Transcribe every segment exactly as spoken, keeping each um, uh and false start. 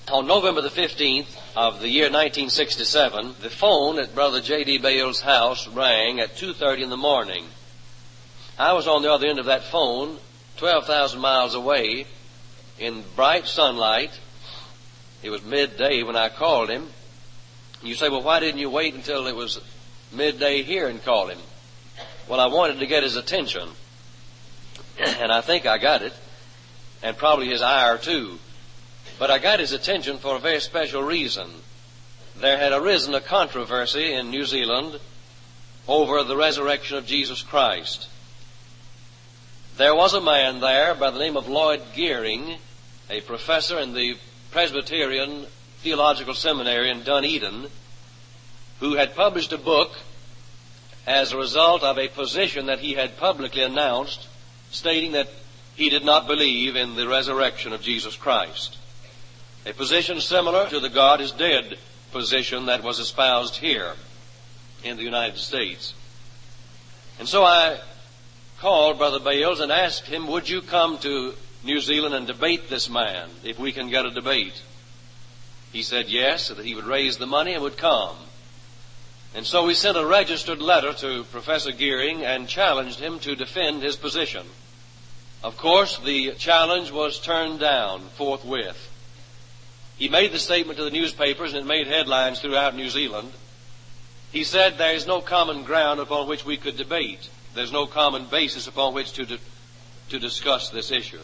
On November the fifteenth of the year nineteen sixty-seven, the phone at Brother J D Bales' house rang at two thirty in the morning. I was on the other end of that phone, twelve thousand miles away, in bright sunlight. It was midday when I called him. You say, well, why didn't you wait until it was midday here and call him? Well, I wanted to get his attention, and I think I got it, and probably his ire too. But I got his attention for a very special reason. There had arisen a controversy in New Zealand over the resurrection of Jesus Christ. There was a man there by the name of Lloyd Geering, a professor in the Presbyterian Theological Seminary in Dunedin, who had published a book as a result of a position that he had publicly announced, stating that he did not believe in the resurrection of Jesus Christ. A position similar to the God is dead position that was espoused here in the United States. And so I called Brother Bales and asked him, would you come to New Zealand and debate this man, if we can get a debate? He said yes, that he would raise the money and would come. And so we sent a registered letter to Professor Geering and challenged him to defend his position. Of course, the challenge was turned down forthwith. He made the statement to the newspapers, and it made headlines throughout New Zealand. He said there is no common ground upon which we could debate. There's no common basis upon which to, di- to discuss this issue.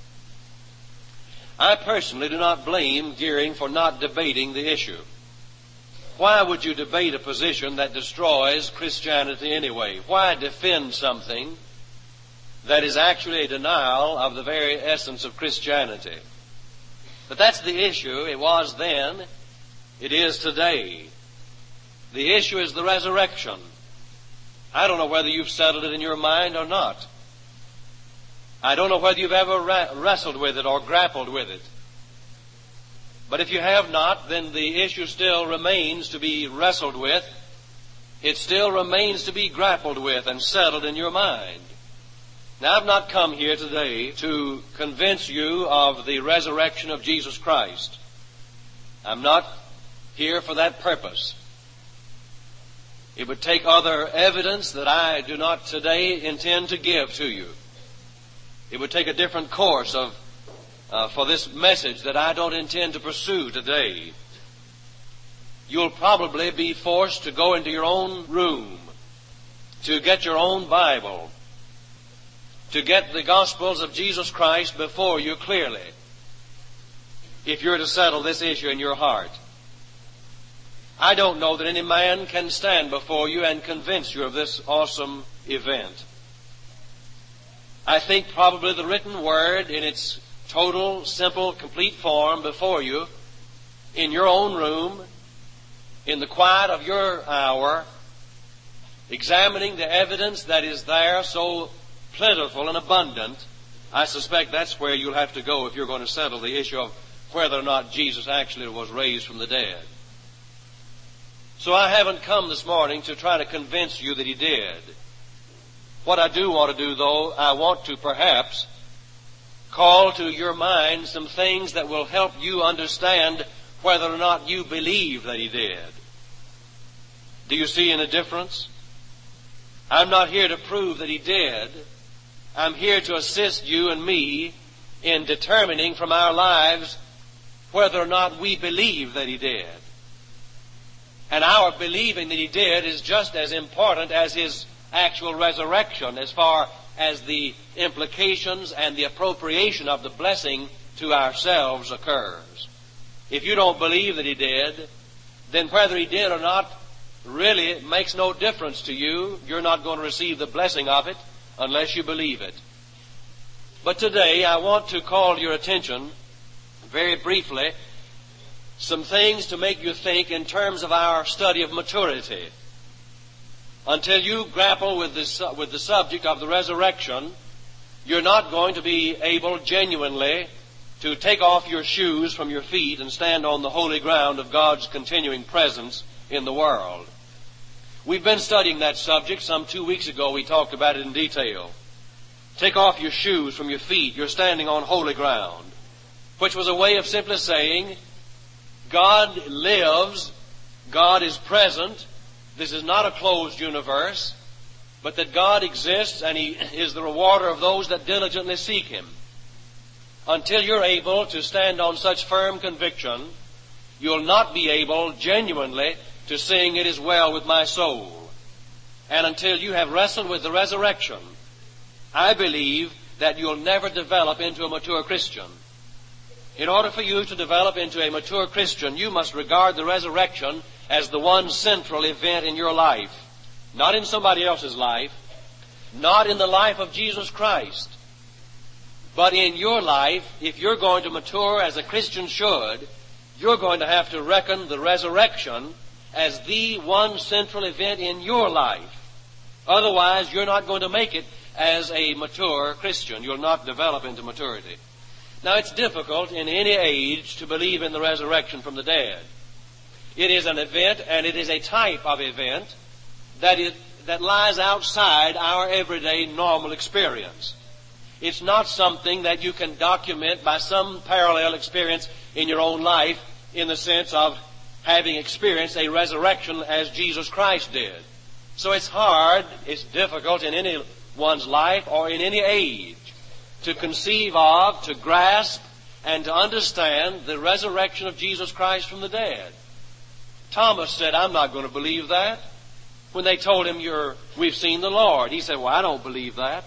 I personally do not blame Geering for not debating the issue. Why would you debate a position that destroys Christianity anyway? Why defend something that is actually a denial of the very essence of Christianity? But that's the issue. It was then. It is today. The issue is the resurrection. I don't know whether you've settled it in your mind or not. I don't know whether you've ever ra- wrestled with it or grappled with it. But if you have not, then the issue still remains to be wrestled with. It still remains to be grappled with and settled in your mind. Now, I've not come here today to convince you of the resurrection of Jesus Christ. I'm not here for that purpose. It would take other evidence that I do not today intend to give to you. It would take a different course of uh, for this message that I don't intend to pursue today. You'll probably be forced to go into your own room, to get your own Bible, to get the Gospels of Jesus Christ before you clearly, if you're to settle this issue in your heart. I don't know that any man can stand before you and convince you of this awesome event. I think probably the written word in its total, simple, complete form before you, in your own room, in the quiet of your hour, examining the evidence that is there so plentiful and abundant, I suspect that's where you'll have to go if you're going to settle the issue of whether or not Jesus actually was raised from the dead. So I haven't come this morning to try to convince you that he did. What I do want to do, though, I want to perhaps call to your mind some things that will help you understand whether or not you believe that he did. Do you see any difference? I'm not here to prove that he did. I'm here to assist you and me in determining from our lives whether or not we believe that he did. And our believing that he did is just as important as his actual resurrection as far as the implications and the appropriation of the blessing to ourselves occurs. If you don't believe that he did, then whether he did or not really makes no difference to you. You're not going to receive the blessing of it unless you believe it. But today I want to call your attention very briefly some things to make you think in terms of our study of maturity. Until you grapple with this, with the subject of the resurrection, you're not going to be able genuinely to take off your shoes from your feet and stand on the holy ground of God's continuing presence in the world. We've been studying that subject. Some two weeks ago we talked about it in detail. Take off your shoes from your feet. You're standing on holy ground, which was a way of simply saying God lives, God is present. This is not a closed universe, but that God exists and He is the rewarder of those that diligently seek Him. Until you're able to stand on such firm conviction, you'll not be able genuinely to sing "It is well with my soul." And until you have wrestled with the resurrection, I believe that you'll never develop into a mature Christian. In order for you to develop into a mature Christian, you must regard the resurrection as the one central event in your life. Not in somebody else's life, not in the life of Jesus Christ, but in your life. If you're going to mature as a Christian should, you're going to have to reckon the resurrection as the one central event in your life. Otherwise, you're not going to make it as a mature Christian. You'll not develop into maturity. Now, it's difficult in any age to believe in the resurrection from the dead. It is an event, and it is a type of event that is, that lies outside our everyday normal experience. It's not something that you can document by some parallel experience in your own life in the sense of having experienced a resurrection as Jesus Christ did. So it's hard, it's difficult in anyone's life or in any age to conceive of, to grasp, and to understand the resurrection of Jesus Christ from the dead. Thomas said, "I'm not going to believe that." When they told him, You're, we've seen the Lord, he said, "Well, I don't believe that.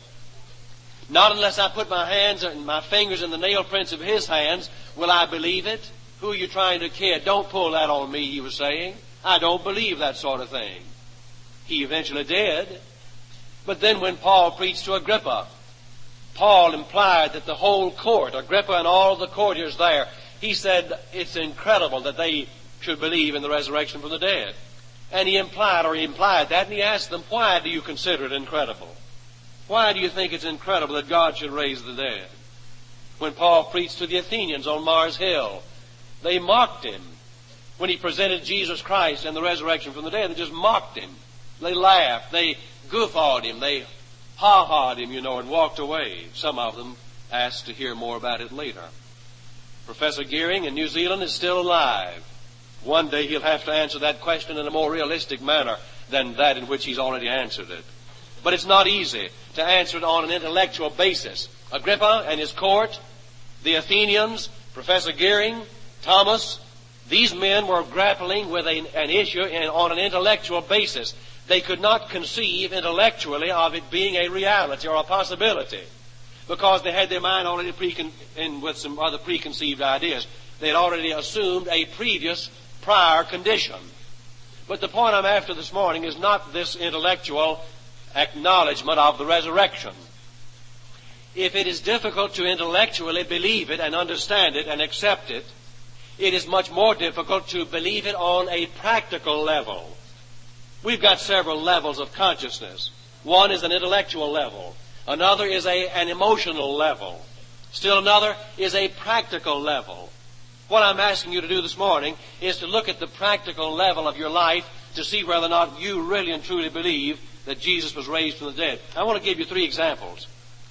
Not unless I put my hands and my fingers in the nail prints of His hands will I believe it." Who are you trying to kid? Don't pull that on me, he was saying. I don't believe that sort of thing. He eventually did. But then when Paul preached to Agrippa, Paul implied that the whole court, Agrippa and all the courtiers there, he said it's incredible that they should believe in the resurrection from the dead. And he implied, or he implied that, and he asked them, "Why do you consider it incredible? Why do you think it's incredible that God should raise the dead?" When Paul preached to the Athenians on Mars Hill, they mocked him. When he presented Jesus Christ and the resurrection from the dead, they just mocked him. They laughed. They guffawed him. They ha-ha'd him, you know, and walked away. Some of them asked to hear more about it later. Professor Gearing in New Zealand is still alive. One day he'll have to answer that question in a more realistic manner than that in which he's already answered it. But it's not easy to answer it on an intellectual basis. Agrippa and his court, the Athenians, Professor Gearing, Thomas, these men were grappling with a, an issue in, on an intellectual basis. They could not conceive intellectually of it being a reality or a possibility because they had their mind already precon- in with some other preconceived ideas. They had already assumed a previous prior condition. But the point I'm after this morning is not this intellectual acknowledgement of the resurrection. If it is difficult to intellectually believe it and understand it and accept it, it is much more difficult to believe it on a practical level. We've got several levels of consciousness. One is an intellectual level. Another is a, an emotional level. Still another is a practical level. What I'm asking you to do this morning is to look at the practical level of your life to see whether or not you really and truly believe that Jesus was raised from the dead. I want to give you three examples.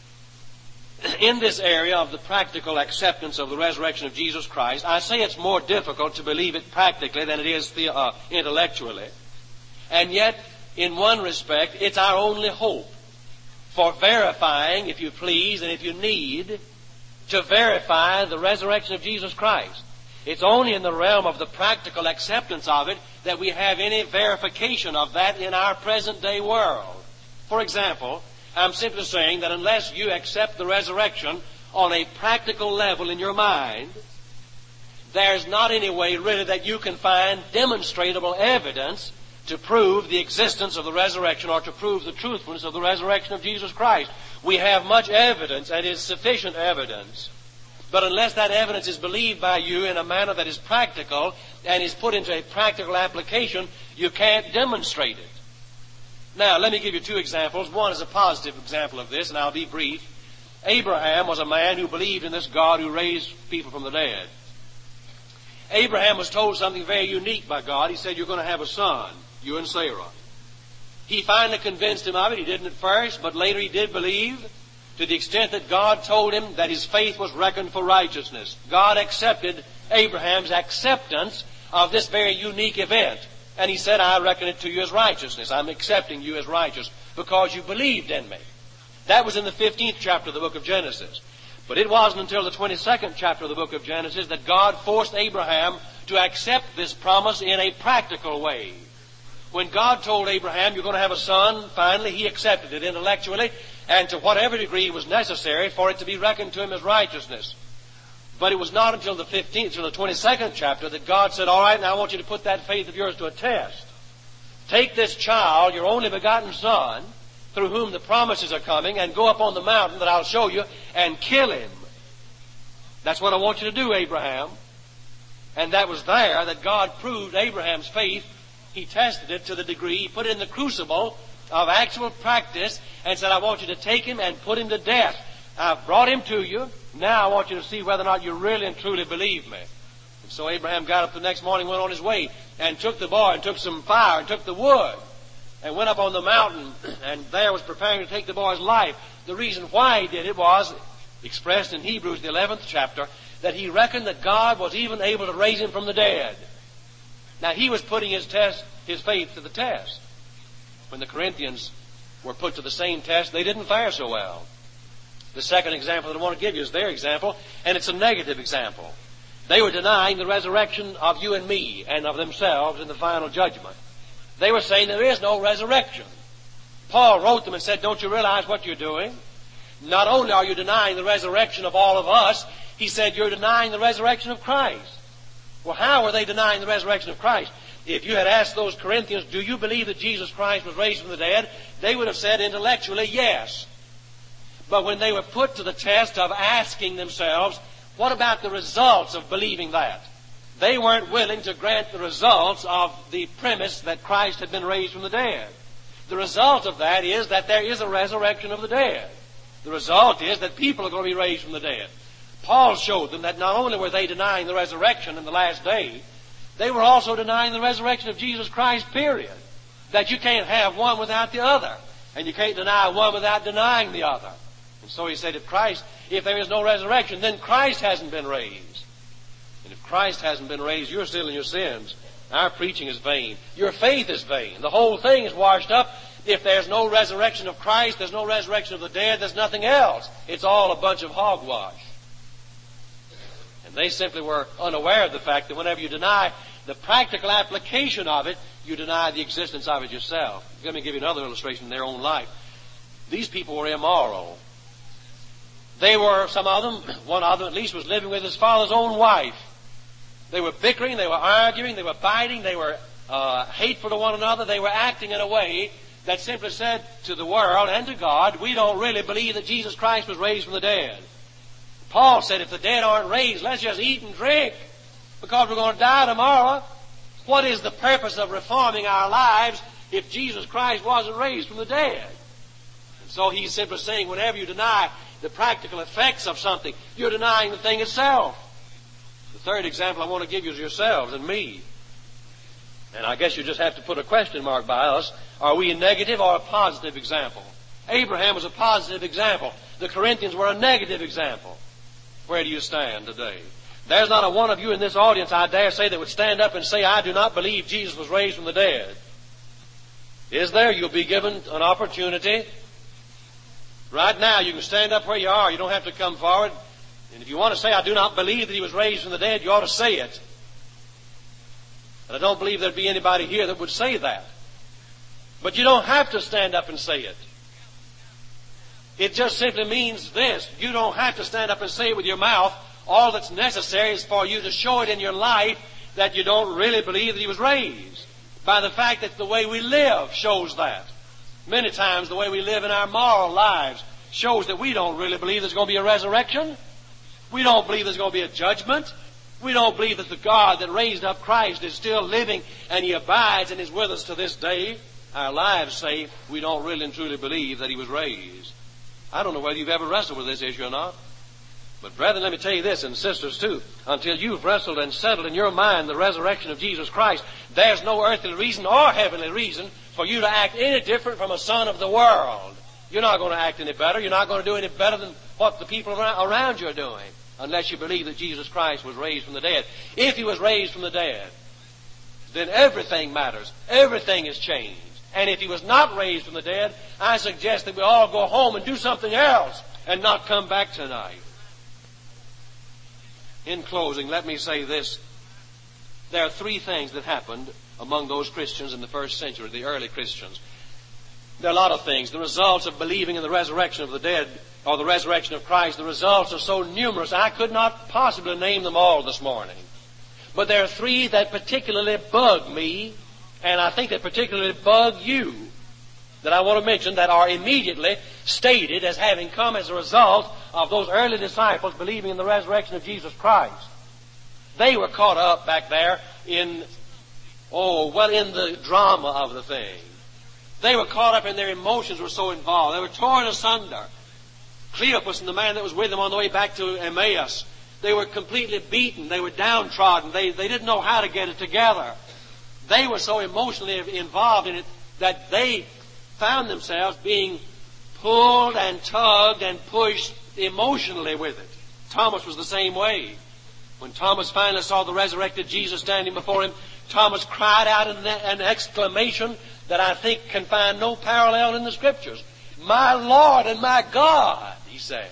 In this area of the practical acceptance of the resurrection of Jesus Christ, I say it's more difficult to believe it practically than it is the, uh, intellectually. And yet, in one respect, it's our only hope for verifying, if you please, and if you need, to verify the resurrection of Jesus Christ. It's only in the realm of the practical acceptance of it that we have any verification of that in our present day world. For example, I'm simply saying that unless you accept the resurrection on a practical level in your mind, there's not any way really that you can find demonstrable evidence to prove the existence of the resurrection or to prove the truthfulness of the resurrection of Jesus Christ. We have much evidence, and it's sufficient evidence. But unless that evidence is believed by you in a manner that is practical and is put into a practical application, you can't demonstrate it. Now, let me give you two examples. One is a positive example of this, and I'll be brief. Abraham was a man who believed in this God who raised people from the dead. Abraham was told something very unique by God. He said, "You're going to have a son, you and Sarah." He finally convinced him of it. He didn't at first, but later he did believe, to the extent that God told him that his faith was reckoned for righteousness. God accepted Abraham's acceptance of this very unique event. And he said, I reckon it to you as righteousness. I'm accepting you as righteous because you believed in me. That was in the fifteenth chapter of the book of Genesis. But it wasn't until the twenty-second chapter of the book of Genesis that God forced Abraham to accept this promise in a practical way. When God told Abraham, you're going to have a son, finally he accepted it intellectually and to whatever degree was necessary for it to be reckoned to him as righteousness. But it was not until the fifteenth, until the twenty-second chapter that God said, all right, now I want you to put that faith of yours to a test. Take this child, your only begotten son, through whom the promises are coming, and go up on the mountain that I'll show you and kill him. That's what I want you to do, Abraham. And that was there that God proved Abraham's faith. He tested it to the degree, he put it in the crucible of actual practice and said, I want you to take him and put him to death. I've brought him to you. Now I want you to see whether or not you really and truly believe me. And so Abraham got up the next morning, went on his way, and took the boy, and took some fire, and took the wood, and went up on the mountain, and there was preparing to take the boy's life. The reason why he did it was expressed in Hebrews, the eleventh chapter, that he reckoned that God was even able to raise him from the dead. Now he was putting his test, his faith to the test. When the Corinthians were put to the same test, they didn't fare so well. The second example that I want to give you is their example, and it's a negative example. They were denying the resurrection of you and me and of themselves in the final judgment. They were saying there is no resurrection. Paul wrote them and said, don't you realize what you're doing? Not only are you denying the resurrection of all of us, he said you're denying the resurrection of Christ. Well, how were they denying the resurrection of Christ? If you had asked those Corinthians, do you believe that Jesus Christ was raised from the dead? They would have said intellectually, yes. But when they were put to the test of asking themselves, what about the results of believing that? They weren't willing to grant the results of the premise that Christ had been raised from the dead. The result of that is that there is a resurrection of the dead. The result is that people are going to be raised from the dead. Paul showed them that not only were they denying the resurrection in the last day, they were also denying the resurrection of Jesus Christ, period. That you can't have one without the other. And you can't deny one without denying the other. And so he said, if Christ, if there is no resurrection, then Christ hasn't been raised. And if Christ hasn't been raised, you're still in your sins. Our preaching is vain. Your faith is vain. The whole thing is washed up. If there's no resurrection of Christ, there's no resurrection of the dead, there's nothing else. It's all a bunch of hogwash. And they simply were unaware of the fact that whenever you deny the practical application of it, you deny the existence of it yourself. Let me give you another illustration in their own life. These people were immoral. They were, some of them, one of them at least, was living with his father's own wife. They were bickering, they were arguing, they were biting, they were uh, hateful to one another. They were acting in a way that simply said to the world and to God, we don't really believe that Jesus Christ was raised from the dead. Paul said, if the dead aren't raised, let's just eat and drink, because we're going to die tomorrow. What is the purpose of reforming our lives if Jesus Christ wasn't raised from the dead? And so he's simply saying, whenever you deny the practical effects of something, you're denying the thing itself. The third example I want to give you is yourselves and me. And I guess you just have to put a question mark by us. Are we a negative or a positive example? Abraham was a positive example. The Corinthians were a negative example. Where do you stand today? There's not a one of you in this audience, I dare say, that would stand up and say, I do not believe Jesus was raised from the dead. Is there? You'll be given an opportunity. Right now, you can stand up where you are. You don't have to come forward. And if you want to say, I do not believe that he was raised from the dead, you ought to say it. And I don't believe there'd be anybody here that would say that. But you don't have to stand up and say it. It just simply means this. You don't have to stand up and say it with your mouth. All that's necessary is for you to show it in your life that you don't really believe that he was raised. By the fact that the way we live shows that. Many times the way we live in our moral lives shows that we don't really believe there's going to be a resurrection. We don't believe there's going to be a judgment. We don't believe that the God that raised up Christ is still living and he abides and is with us to this day. Our lives say we don't really and truly believe that he was raised. I don't know whether you've ever wrestled with this issue or not. But brethren, let me tell you this, and sisters too, until you've wrestled and settled in your mind the resurrection of Jesus Christ, there's no earthly reason or heavenly reason for you to act any different from a son of the world. You're not going to act any better. You're not going to do any better than what the people around you are doing. unless you believe that Jesus Christ was raised from the dead. If he was raised from the dead, then everything matters. Everything is changed. And if he was not raised from the dead, I suggest that we all go home and do something else and not come back tonight. In closing, let me say this. There are three things that happened among those Christians in the first century, the early Christians. There are a lot of things. The results of believing in the resurrection of the dead, or the resurrection of Christ, the results are so numerous, I could not possibly name them all this morning. But there are three that particularly bug me, and I think that particularly bug you, that I want to mention, that are immediately stated as having come as a result of those early disciples believing in the resurrection of Jesus Christ. They were caught up back there in, oh, well, in the drama of the thing. They were caught up and their emotions were so involved. They were torn asunder. Cleopas and the man that was with them on the way back to Emmaus, they were completely beaten. They were downtrodden. They, they didn't know how to get it together. They were so emotionally involved in it that they found themselves being pulled and tugged and pushed emotionally with it. Thomas was the same way. When Thomas finally saw the resurrected Jesus standing before him, Thomas cried out in an exclamation that I think can find no parallel in the Scriptures. "My Lord and my God," he said.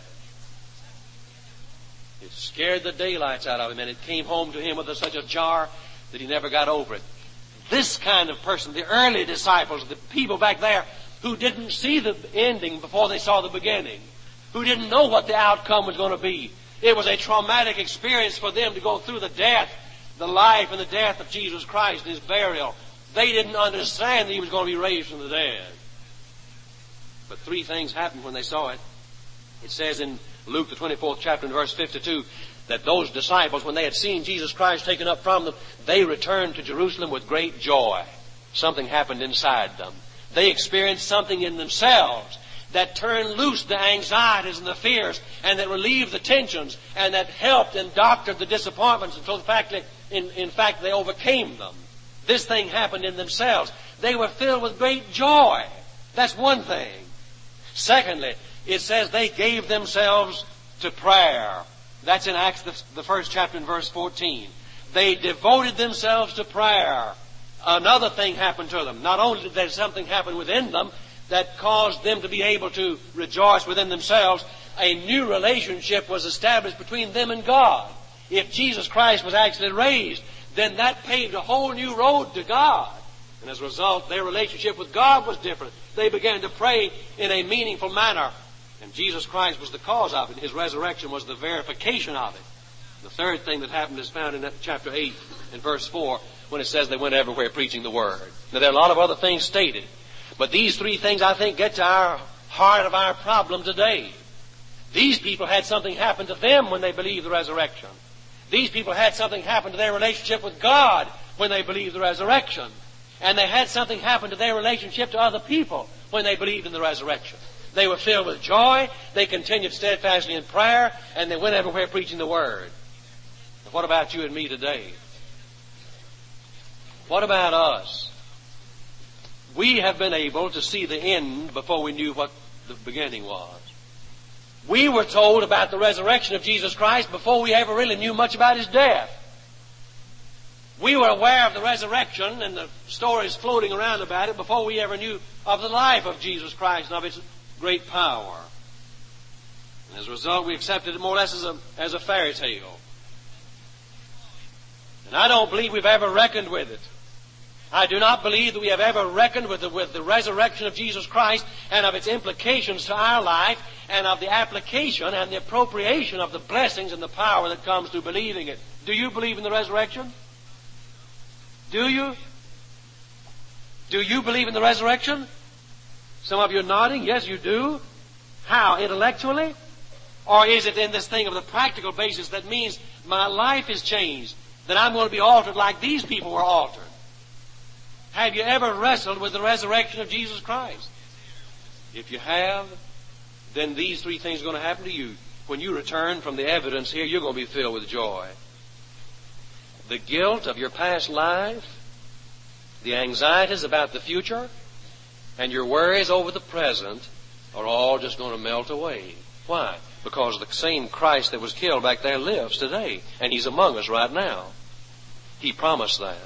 It scared the daylights out of him, and it came home to him with such a jar that he never got over it. This kind of person, the early disciples, the people back there who didn't see the ending before they saw the beginning, who didn't know what the outcome was going to be. It was a traumatic experience for them to go through the death, the life and the death of Jesus Christ and his burial. They didn't understand that he was going to be raised from the dead. But three things happened when they saw it. It says in Luke, the twenty-fourth chapter, in verse fifty-two, that those disciples, when they had seen Jesus Christ taken up from them, they returned to Jerusalem with great joy. Something happened inside them. They experienced something in themselves that turned loose the anxieties and the fears, and that relieved the tensions, and that helped and doctored the disappointments until the fact that, in, in fact, they overcame them. This thing happened in themselves. They were filled with great joy. That's one thing. Secondly, it says they gave themselves to prayer. That's in Acts, the, the first chapter, in verse fourteen. They devoted themselves to prayer. Another thing happened to them. Not only did there something happen within them that caused them to be able to rejoice within themselves, a new relationship was established between them and God. If Jesus Christ was actually raised, then that paved a whole new road to God. And as a result, their relationship with God was different. They began to pray in a meaningful manner. And Jesus Christ was the cause of it. His resurrection was the verification of it. The third thing that happened is found in chapter eight and verse four, when it says they went everywhere preaching the Word. Now, there are a lot of other things stated, but these three things, I think, get to our heart of our problem today. These people had something happen to them when they believed the resurrection. These people had something happen to their relationship with God when they believed the resurrection. And they had something happen to their relationship to other people when they believed in the resurrection. They were filled with joy, they continued steadfastly in prayer, and they went everywhere preaching the Word. Now, what about you and me today? What about us? We have been able to see the end before we knew what the beginning was. We were told about the resurrection of Jesus Christ before we ever really knew much about his death. We were aware of the resurrection and the stories floating around about it before we ever knew of the life of Jesus Christ and of its great power. And as a result, we accepted it more or less as a, as a fairy tale. And I don't believe we've ever reckoned with it. I do not believe that we have ever reckoned with the, with the resurrection of Jesus Christ and of its implications to our life and of the application and the appropriation of the blessings and the power that comes through believing it. Do you believe in the resurrection? Do you? Do you believe in the resurrection? Some of you are nodding. Yes, you do. How? Intellectually? Or is it in this thing of the practical basis that means my life is changed, that I'm going to be altered like these people were altered? Have you ever wrestled with the resurrection of Jesus Christ? If you have, then these three things are going to happen to you. When you return from the evidence here, you're going to be filled with joy. The guilt of your past life, the anxieties about the future, and your worries over the present are all just going to melt away. Why? Because the same Christ that was killed back there lives today. And He's among us right now. He promised that.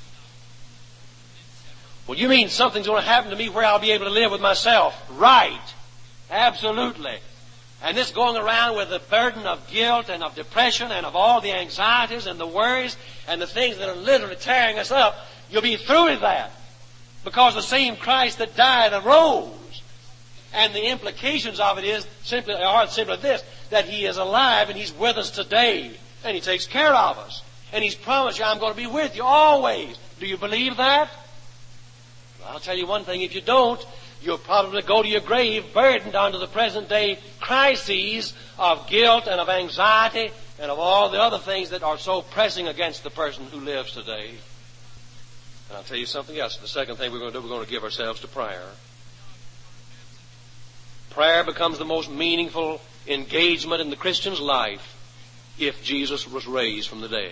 Well, you mean something's going to happen to me where I'll be able to live with myself? Right. Absolutely. And this going around with the burden of guilt and of depression and of all the anxieties and the worries and the things that are literally tearing us up, you'll be through with that. Because the same Christ that died arose. And the implications of it is simply, are simply this, that He is alive and He's with us today. And He takes care of us. And He's promised you, I'm going to be with you always. Do you believe that? Well, I'll tell you one thing, if you don't, you'll probably go to your grave burdened under the present day crises of guilt and of anxiety and of all the other things that are so pressing against the person who lives today. And I'll tell you something else. The second thing we're going to do, we're going to give ourselves to prayer. Prayer becomes the most meaningful engagement in the Christian's life if Jesus was raised from the dead.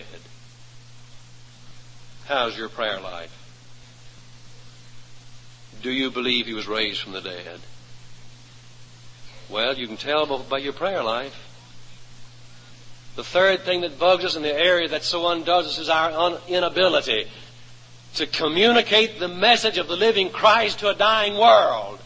How's your prayer life? Do you believe He was raised from the dead? Well, you can tell by your prayer life. The third thing that bugs us in the area that so undoes us is our inability to communicate the message of the living Christ to a dying world.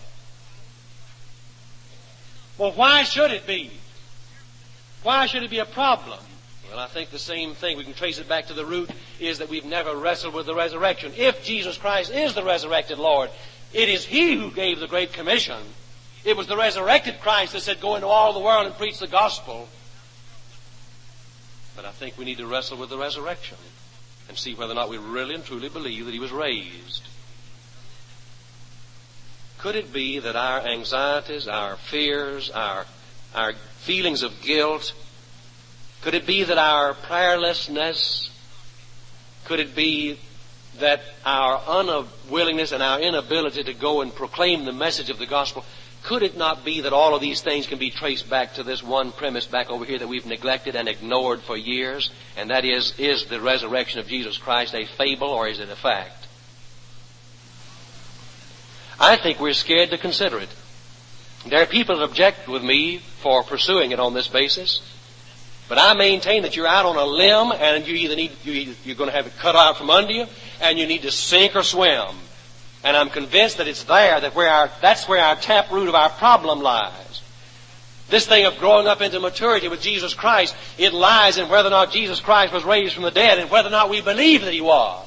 Well, why should it be? Why should it be a problem? Well, I think the same thing, we can trace it back to the root, is that we've never wrestled with the resurrection. If Jesus Christ is the resurrected Lord, it is He who gave the Great Commission. It was the resurrected Christ that said, go into all the world and preach the gospel. But I think we need to wrestle with the resurrection and see whether or not we really and truly believe that He was raised. Could it be that our anxieties, our fears, our, our feelings of guilt, could it be that our prayerlessness, could it be that our unwillingness and our inability to go and proclaim the message of the gospel, could it not be that all of these things can be traced back to this one premise back over here that we've neglected and ignored for years? And that is, is the resurrection of Jesus Christ a fable or is it a fact? I think we're scared to consider it. There are people that object with me for pursuing it on this basis. But I maintain that you're out on a limb and you either need, you either, you're going to have it cut out from under you and you need to sink or swim. And I'm convinced that it's there, that where our, that's where our taproot of our problem lies. This thing of growing up into maturity with Jesus Christ, it lies in whether or not Jesus Christ was raised from the dead and whether or not we believe that He was.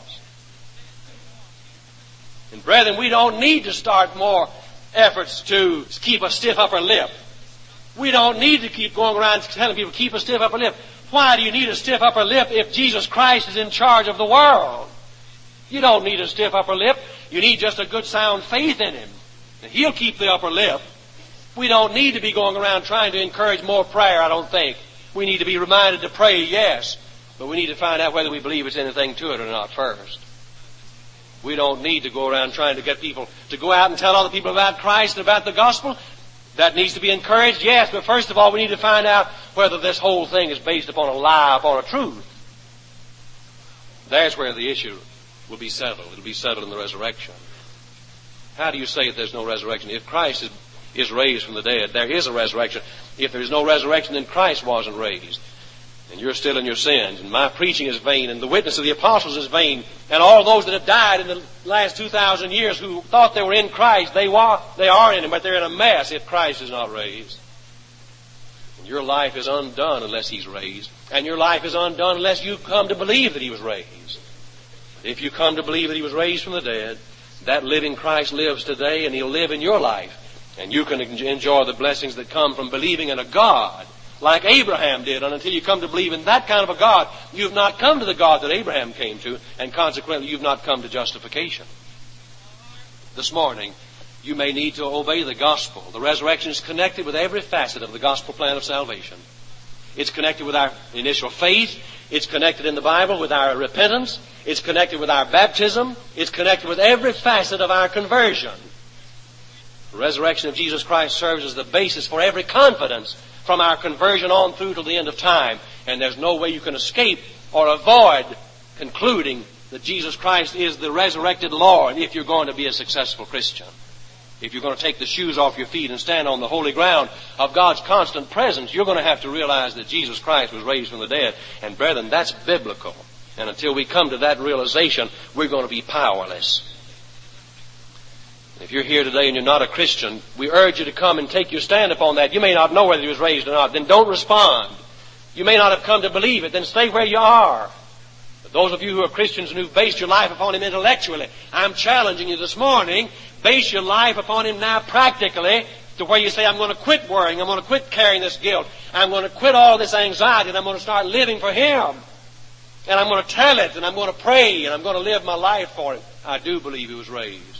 And brethren, we don't need to start more efforts to keep a stiff upper lip. We don't need to keep going around telling people, keep a stiff upper lip. Why do you need a stiff upper lip if Jesus Christ is in charge of the world? You don't need a stiff upper lip. You need just a good sound faith in Him. And He'll keep the upper lip. We don't need to be going around trying to encourage more prayer, I don't think. We need to be reminded to pray, yes. But we need to find out whether we believe it's anything to it or not first. We don't need to go around trying to get people to go out and tell other people about Christ and about the gospel. That needs to be encouraged, yes, but first of all we need to find out whether this whole thing is based upon a lie, upon a truth. There's where the issue will be settled. It'll be settled in the resurrection. How do you say that there's no resurrection? If Christ is, is raised from the dead, there is a resurrection. If there is no resurrection, then Christ wasn't raised. And you're still in your sins, and my preaching is vain, and the witness of the apostles is vain, and all those that have died in the last two thousand years who thought they were in Christ, they, were, they are in Him, but they're in a mess if Christ is not raised. And your life is undone unless He's raised, and your life is undone unless you come to believe that He was raised. If you come to believe that He was raised from the dead, that living Christ lives today, and He'll live in your life, and you can enjoy the blessings that come from believing in a God like Abraham did. And until you come to believe in that kind of a God, you've not come to the God that Abraham came to, and consequently you've not come to justification. This morning, you may need to obey the gospel. The resurrection is connected with every facet of the gospel plan of salvation. It's connected with our initial faith. It's connected in the Bible with our repentance. It's connected with our baptism. It's connected with every facet of our conversion. The resurrection of Jesus Christ serves as the basis for every confidence from our conversion on through to the end of time. And there's no way you can escape or avoid concluding that Jesus Christ is the resurrected Lord if you're going to be a successful Christian. If you're going to take the shoes off your feet and stand on the holy ground of God's constant presence, you're going to have to realize that Jesus Christ was raised from the dead. And brethren, that's biblical. And until we come to that realization, we're going to be powerless. If you're here today and you're not a Christian, we urge you to come and take your stand upon that. You may not know whether he was raised or not. Then don't respond. You may not have come to believe it. Then stay where you are. But those of you who are Christians and who've based your life upon him intellectually, I'm challenging you this morning. Base your life upon him now practically to where you say, I'm going to quit worrying. I'm going to quit carrying this guilt. I'm going to quit all this anxiety and I'm going to start living for him. And I'm going to tell it and I'm going to pray and I'm going to live my life for it. I do believe he was raised.